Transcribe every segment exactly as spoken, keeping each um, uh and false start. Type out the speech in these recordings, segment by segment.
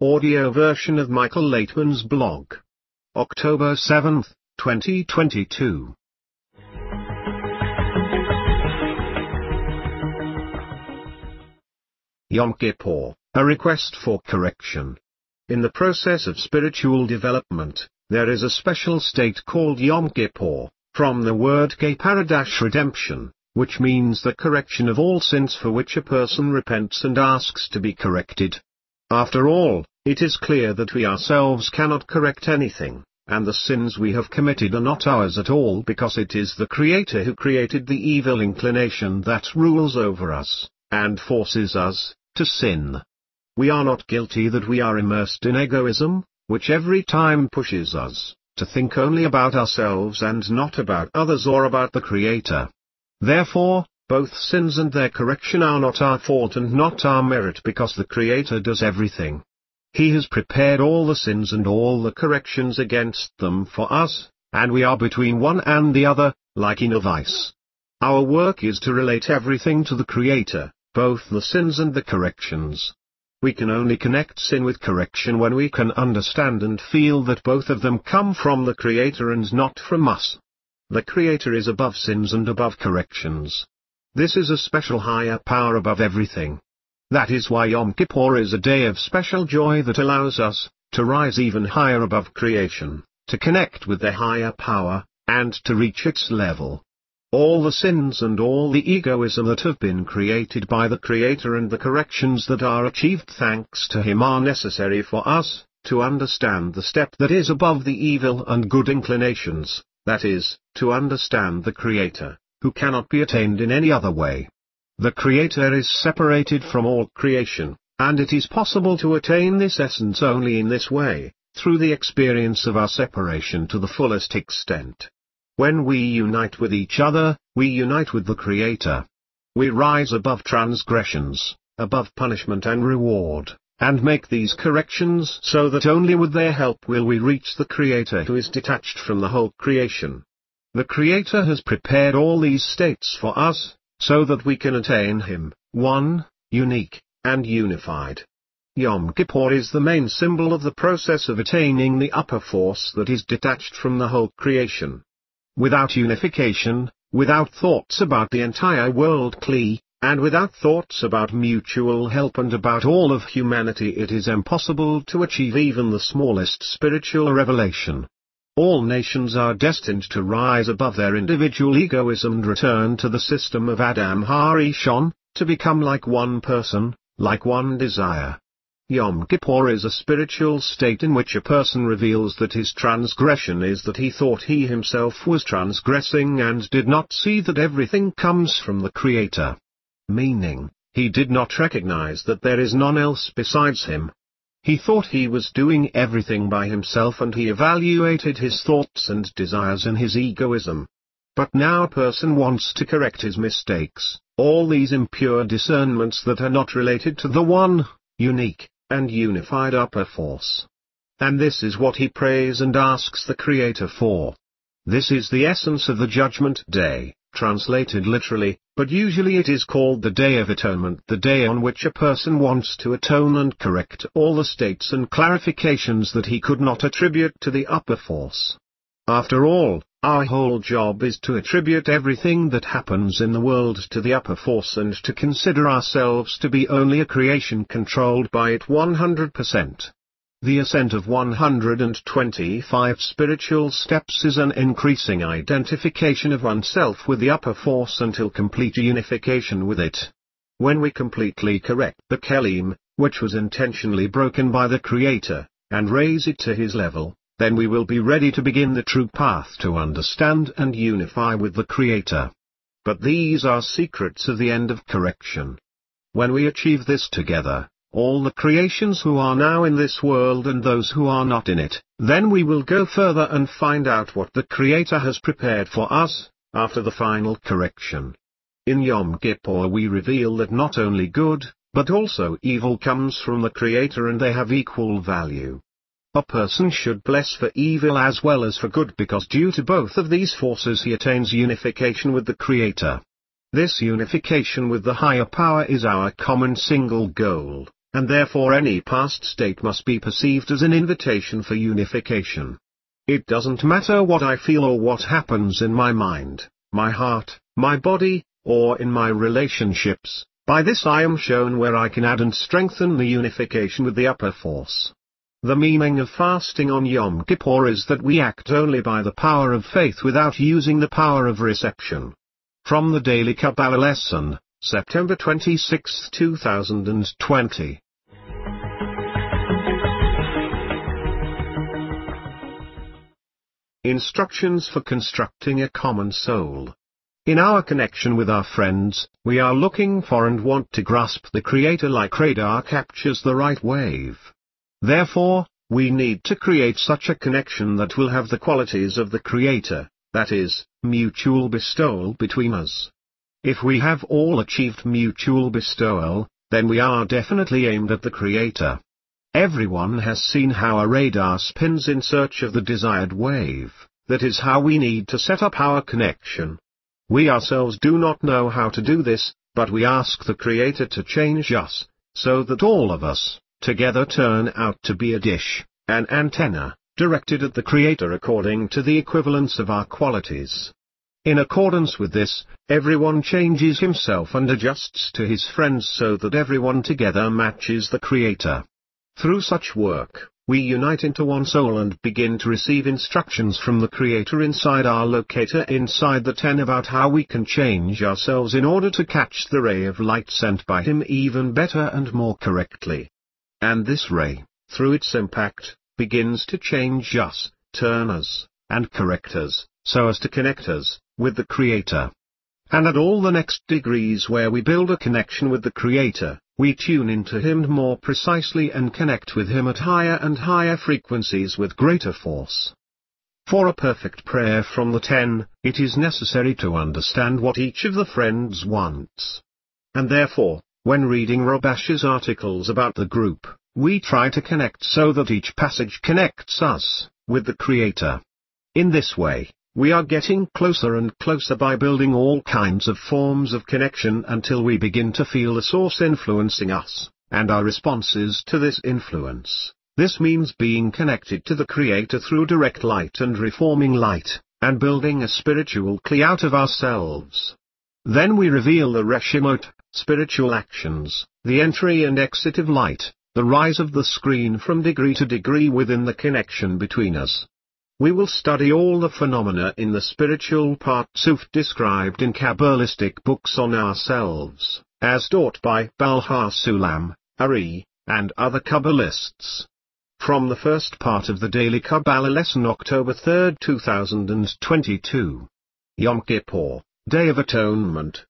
audio version of Michael Laitman's blog. October seventh, twenty twenty-two. Yom Kippur, a request for correction. In the process of spiritual development, there is a special state called Yom Kippur, from the word Kipparah redemption, which means the correction of all sins for which a person repents and asks to be corrected. After all, it is clear that we ourselves cannot correct anything, and the sins we have committed are not ours at all because it is the Creator who created the evil inclination that rules over us, and forces us to sin. We are not guilty that we are immersed in egoism, which every time pushes us to think only about ourselves and not about others or about the Creator. Therefore, both sins and their correction are not our fault and not our merit because the Creator does everything. He has prepared all the sins and all the corrections against them for us, and we are between one and the other, like in a vice. Our work is to relate everything to the Creator, both the sins and the corrections. We can only connect sin with correction when we can understand and feel that both of them come from the Creator and not from us. The Creator is above sins and above corrections. This is a special higher power above everything. That is why Yom Kippur is a day of special joy that allows us to rise even higher above creation, to connect with the higher power, and to reach its level. All the sins and all the egoism that have been created by the Creator and the corrections that are achieved thanks to Him are necessary for us to understand the step that is above the evil and good inclinations, that is, to understand the Creator, who cannot be attained in any other way. The Creator is separated from all creation, and it is possible to attain this essence only in this way, through the experience of our separation to the fullest extent. When we unite with each other, we unite with the Creator. We rise above transgressions, above punishment and reward, and make these corrections so that only with their help will we reach the Creator who is detached from the whole creation. The Creator has prepared all these states for us, so that we can attain Him, one, unique, and unified. Yom Kippur is the main symbol of the process of attaining the upper force that is detached from the whole creation. Without unification, without thoughts about the entire world Kli, and without thoughts about mutual help and about all of humanity, it is impossible to achieve even the smallest spiritual revelation. All nations are destined to rise above their individual egoism and return to the system of Adam HaRishon, to become like one person, like one desire. Yom Kippur is a spiritual state in which a person reveals that his transgression is that he thought he himself was transgressing and did not see that everything comes from the Creator. Meaning, he did not recognize that there is none else besides him. He thought he was doing everything by himself and he evaluated his thoughts and desires in his egoism. But now a person wants to correct his mistakes, all these impure discernments that are not related to the one, unique, and unified upper force. And this is what he prays and asks the Creator for. This is the essence of the Judgment Day, translated literally, but usually it is called the Day of Atonement, the day on which a person wants to atone and correct all the states and clarifications that he could not attribute to the upper force. After all, our whole job is to attribute everything that happens in the world to the upper force and to consider ourselves to be only a creation controlled by it one hundred percent. The ascent of one hundred twenty-five spiritual steps is an increasing identification of oneself with the upper force until complete unification with it. When we completely correct the Kelim, which was intentionally broken by the Creator, and raise it to His level, then we will be ready to begin the true path to understand and unify with the Creator. But these are secrets of the end of correction. When we achieve this together, all the creations who are now in this world and those who are not in it, then we will go further and find out what the Creator has prepared for us, after the final correction. In Yom Kippur we reveal that not only good, but also evil comes from the Creator and they have equal value. A person should bless for evil as well as for good because due to both of these forces he attains unification with the Creator. This unification with the higher power is our common single goal, and therefore any past state must be perceived as an invitation for unification. It doesn't matter what I feel or what happens in my mind, my heart, my body, or in my relationships. By this I am shown where I can add and strengthen the unification with the upper force. The meaning of fasting on Yom Kippur is that we act only by the power of faith without using the power of reception. From the Daily Kabbalah Lesson, September twenty-sixth, two thousand twenty. Instructions for constructing a common soul. In our connection with our friends, we are looking for and want to grasp the Creator like radar captures the right wave. Therefore, we need to create such a connection that will have the qualities of the Creator, that is, mutual bestowal between us. If we have all achieved mutual bestowal, then we are definitely aimed at the Creator. Everyone has seen how a radar spins in search of the desired wave. That is how we need to set up our connection. We ourselves do not know how to do this, but we ask the Creator to change us, so that all of us, together turn out to be a dish, an antenna, directed at the Creator according to the equivalence of our qualities. In accordance with this, everyone changes himself and adjusts to his friends so that everyone together matches the Creator. Through such work, we unite into one soul and begin to receive instructions from the Creator inside our locator inside the ten about how we can change ourselves in order to catch the ray of light sent by Him even better and more correctly. And this ray, through its impact, begins to change us, turn us, and correct us, so as to connect us with the Creator. And at all the next degrees where we build a connection with the Creator, we tune into Him more precisely and connect with Him at higher and higher frequencies with greater force. For a perfect prayer from the ten, it is necessary to understand what each of the friends wants. And therefore, when reading Rabash's articles about the group, we try to connect so that each passage connects us with the Creator. In this way, we are getting closer and closer by building all kinds of forms of connection until we begin to feel the source influencing us, and our responses to this influence. This means being connected to the Creator through direct light and reforming light, and building a spiritual kli out of ourselves. Then we reveal the Reshimot, spiritual actions, the entry and exit of light, the rise of the screen from degree to degree within the connection between us. We will study all the phenomena in the spiritual Partsuf described in Kabbalistic books on ourselves, as taught by Baal HaSulam, Ari, and other Kabbalists. From the first part of the Daily Kabbalah Lesson, October third, two thousand twenty-two. Yom Kippur, Day of Atonement.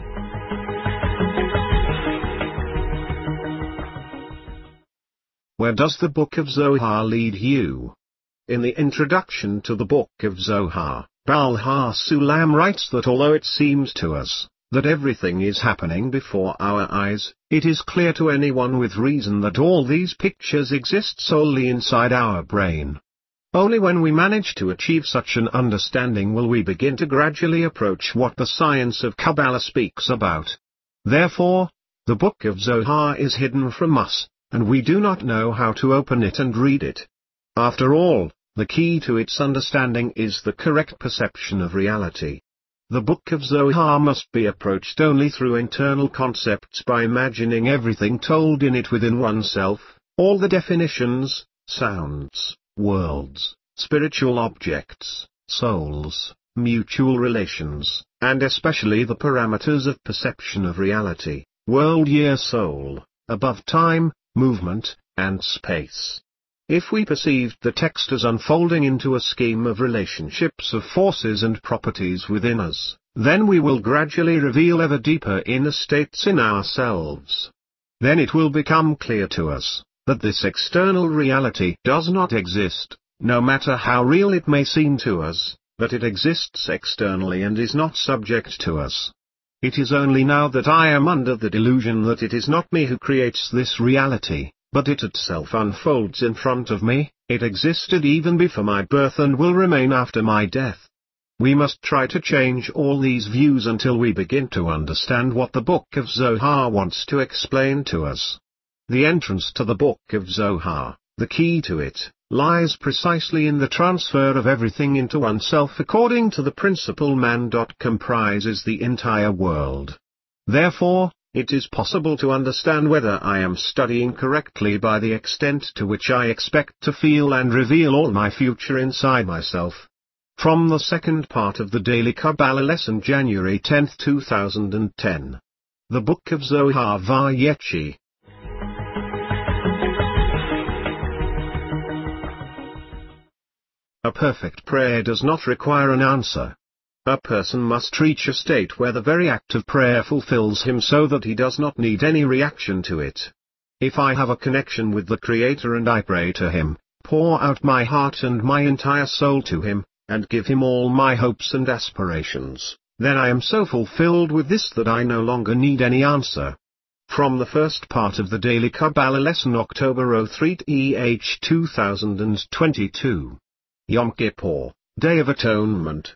Where does the Book of Zohar lead you? In the introduction to the Book of Zohar, Baal HaSulam writes that although it seems to us that everything is happening before our eyes, it is clear to anyone with reason that all these pictures exist solely inside our brain. Only when we manage to achieve such an understanding will we begin to gradually approach what the science of Kabbalah speaks about. Therefore, the Book of Zohar is hidden from us, and we do not know how to open it and read it. After all, the key to its understanding is the correct perception of reality. The Book of Zohar must be approached only through internal concepts by imagining everything told in it within oneself, all the definitions, sounds, worlds, spiritual objects, souls, mutual relations, and especially the parameters of perception of reality, world, year, soul, above time, movement, and space. If we perceived the text as unfolding into a scheme of relationships of forces and properties within us, then we will gradually reveal ever deeper inner states in ourselves. Then it will become clear to us that this external reality does not exist, no matter how real it may seem to us, that it exists externally and is not subject to us. It is only now that I am under the delusion that it is not me who creates this reality, but it itself unfolds in front of me. It existed even before my birth and will remain after my death. We must try to change all these views until we begin to understand what the Book of Zohar wants to explain to us. The entrance to the Book of Zohar, the key to it, lies precisely in the transfer of everything into oneself according to the principle man. Comprises the entire world. Therefore, it is possible to understand whether I am studying correctly by the extent to which I expect to feel and reveal all my future inside myself. From the second part of the Daily Kabbalah lesson, January tenth two thousand ten. The Book of Zohar Vayechi. A perfect prayer does not require an answer. A person must reach a state where the very act of prayer fulfills him so that he does not need any reaction to it. If I have a connection with the Creator and I pray to Him, pour out my heart and my entire soul to Him, and give Him all my hopes and aspirations, then I am so fulfilled with this that I no longer need any answer. From the first part of the Daily Kabbalah lesson, October third, two thousand twenty-two. Yom Kippur, Day of Atonement.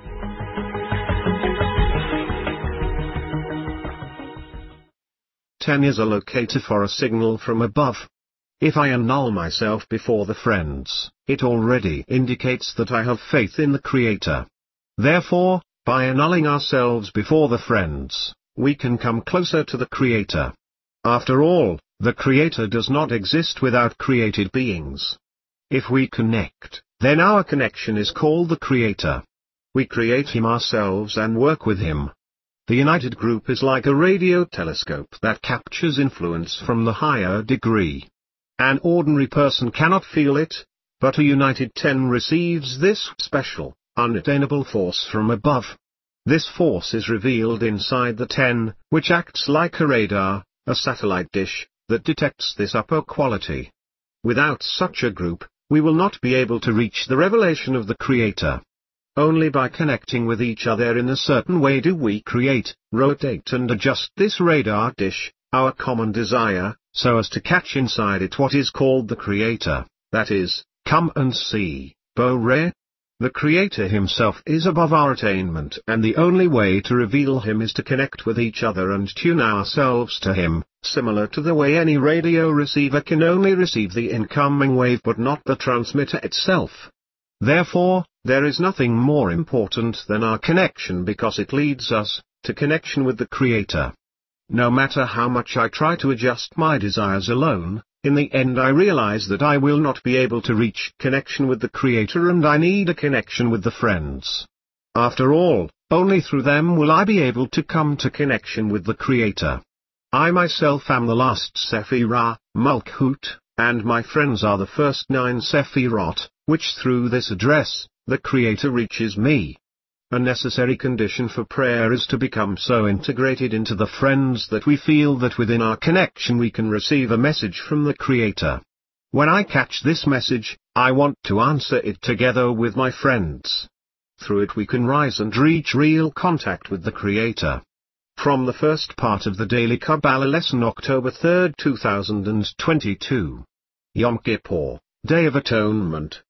ten is a locator for a signal from above. If I annul myself before the friends, it already indicates that I have faith in the Creator. Therefore, by annulling ourselves before the friends, we can come closer to the Creator. After all, the Creator does not exist without created beings. If we connect, then our connection is called the Creator. We create Him ourselves and work with Him. The united group is like a radio telescope that captures influence from the higher degree. An ordinary person cannot feel it, but a united ten receives this special, unattainable force from above. This force is revealed inside the ten, which acts like a radar, a satellite dish, that detects this upper quality. Without such a group, we will not be able to reach the revelation of the Creator. Only by connecting with each other in a certain way do we create, rotate and adjust this radar dish, our common desire, so as to catch inside it what is called the Creator, that is, come and see, Boreh. The Creator Himself is above our attainment, and the only way to reveal Him is to connect with each other and tune ourselves to Him, similar to the way any radio receiver can only receive the incoming wave but not the transmitter itself. Therefore, there is nothing more important than our connection because it leads us to connection with the Creator. No matter how much I try to adjust my desires alone, in the end I realize that I will not be able to reach connection with the Creator and I need a connection with the friends. After all, only through them will I be able to come to connection with the Creator. I myself am the last Sephirah, Malkut, and my friends are the first nine Sephirot, which through this address, the Creator reaches me. A necessary condition for prayer is to become so integrated into the friends that we feel that within our connection we can receive a message from the Creator. When I catch this message, I want to answer it together with my friends. Through it we can rise and reach real contact with the Creator. From the first part of the Daily Kabbalah lesson, October third two thousand twenty-two. Yom Kippur, Day of Atonement.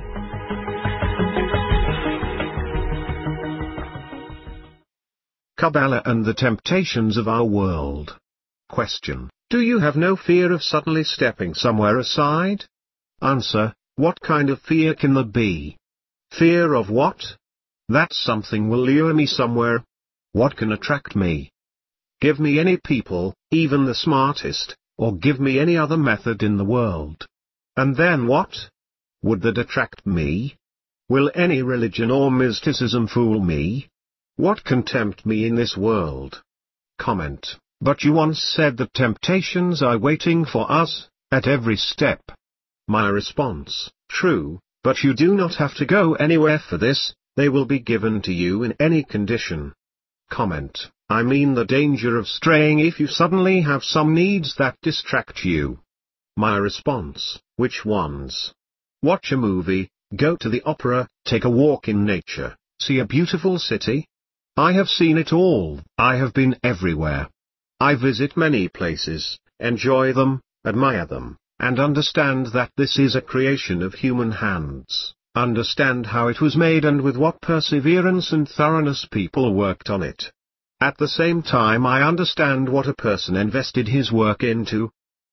Kabbalah and the temptations of our world. Question: do you have no fear of suddenly stepping somewhere aside? Answer: what kind of fear can there be? Fear of what? That something will lure me somewhere. What can attract me? Give me any people, even the smartest, or give me any other method in the world. And then what? Would that attract me? Will any religion or mysticism fool me? What can tempt me in this world? Comment: but you once said that temptations are waiting for us, at every step. My response: true, but you do not have to go anywhere for this, they will be given to you in any condition. Comment: I mean the danger of straying if you suddenly have some needs that distract you. My response: which ones? Watch a movie, go to the opera, take a walk in nature, see a beautiful city? I have seen it all. I have been everywhere. I visit many places, enjoy them, admire them, and understand that this is a creation of human hands, understand how it was made and with what perseverance and thoroughness people worked on it. At the same time I understand what a person invested his work into.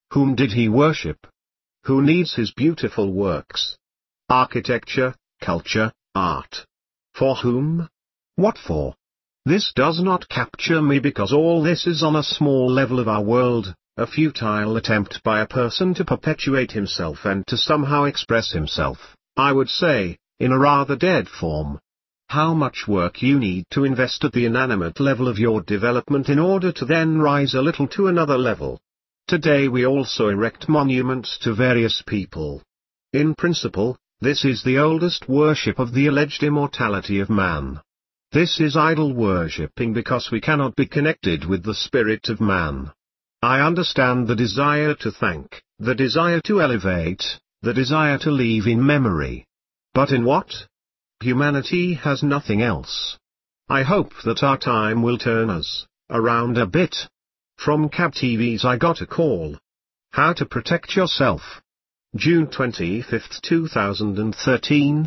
Whom did he worship? Who needs his beautiful works? Architecture, culture, art. For whom? What for? This does not capture me because all this is on a small level of our world, a futile attempt by a person to perpetuate himself and to somehow express himself, I would say, in a rather dead form. How much work you need to invest at the inanimate level of your development in order to then rise a little to another level. Today we also erect monuments to various people. In principle, this is the oldest worship of the alleged immortality of man. This is idol worshipping because we cannot be connected with the spirit of man. I understand the desire to thank, the desire to elevate, the desire to leave in memory. But in what? Humanity has nothing else. I hope that our time will turn us around a bit. From Cab T V's I Got a Call. How to Protect Yourself. June twenty-fifth two thousand thirteen.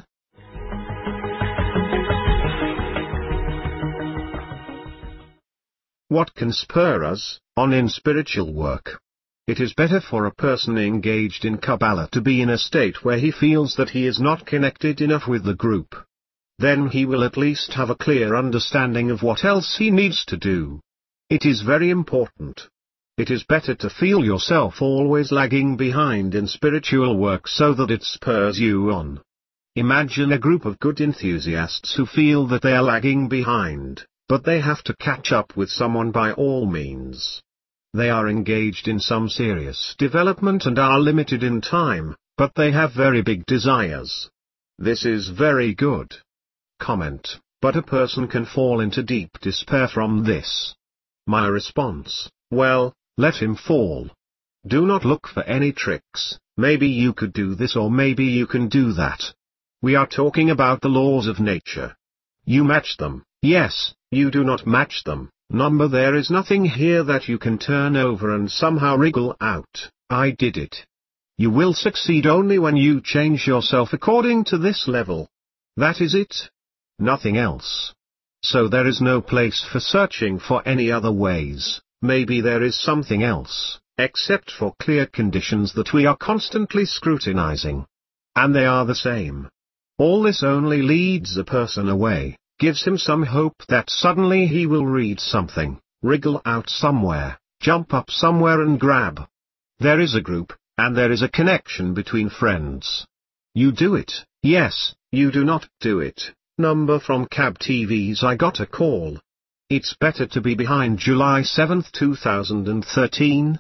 What can spur us on in spiritual work? It is better for a person engaged in Kabbalah to be in a state where he feels that he is not connected enough with the group. Then he will at least have a clear understanding of what else he needs to do. It is very important. It is better to feel yourself always lagging behind in spiritual work so that it spurs you on. Imagine a group of good enthusiasts who feel that they are lagging behind, but they have to catch up with someone by all means. They are engaged in some serious development and are limited in time, but they have very big desires. This is very good. Comment, but a person can fall into deep despair from this. My response, well, let him fall. Do not look for any tricks, maybe you could do this or maybe you can do that. We are talking about the laws of nature. You match them, yes, you do not match them. Number there is nothing here that you can turn over and somehow wriggle out, I did it. You will succeed only when you change yourself according to this level. That is it. Nothing else. So there is no place for searching for any other ways, maybe there is something else, except for clear conditions that we are constantly scrutinizing. And they are the same. All this only leads a person away. Gives him some hope that suddenly he will read something, wriggle out somewhere, jump up somewhere and grab. There is a group, and there is a connection between friends. You do it, yes, you do not do it. Number from Cab T V's I Got a Call. It's better to be behind July seventh two thousand thirteen.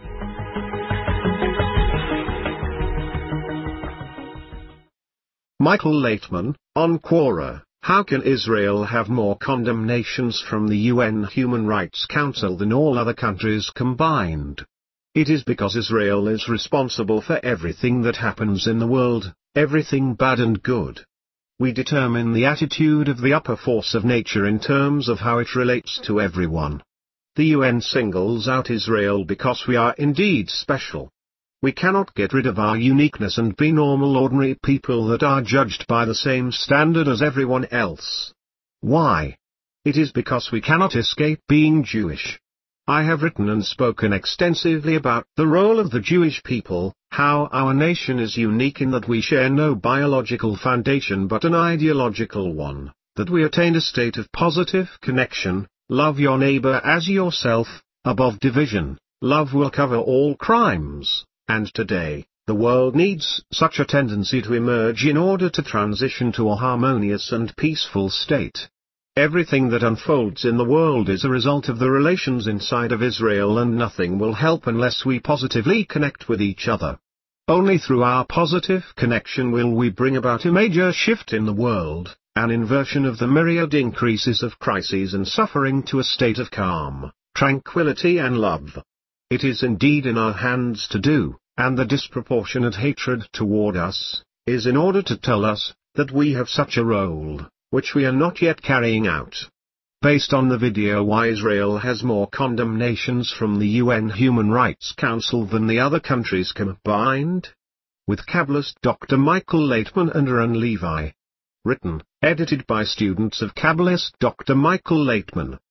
Michael Laitman, on Quora. How can Israel have more condemnations from the U N Human Rights Council than all other countries combined? It is because Israel is responsible for everything that happens in the world, everything bad and good. We determine the attitude of the upper force of nature in terms of how it relates to everyone. The U N singles out Israel because we are indeed special. We cannot get rid of our uniqueness and be normal ordinary people that are judged by the same standard as everyone else. Why? It is because we cannot escape being Jewish. I have written and spoken extensively about the role of the Jewish people, how our nation is unique in that we share no biological foundation but an ideological one, that we attain a state of positive connection, love your neighbor as yourself, above division, love will cover all crimes. And today, the world needs such a tendency to emerge in order to transition to a harmonious and peaceful state. Everything that unfolds in the world is a result of the relations inside of Israel, and nothing will help unless we positively connect with each other. Only through our positive connection will we bring about a major shift in the world, an inversion of the myriad increases of crises and suffering to a state of calm, tranquility and love. It is indeed in our hands to do. And the disproportionate hatred toward us, is in order to tell us, that we have such a role, which we are not yet carrying out. Based on the video why Israel has more condemnations from the U N Human Rights Council than the other countries combined? With Kabbalist Doctor Michael Laitman and Aaron Levi. Written, edited by students of Kabbalist Doctor Michael Laitman.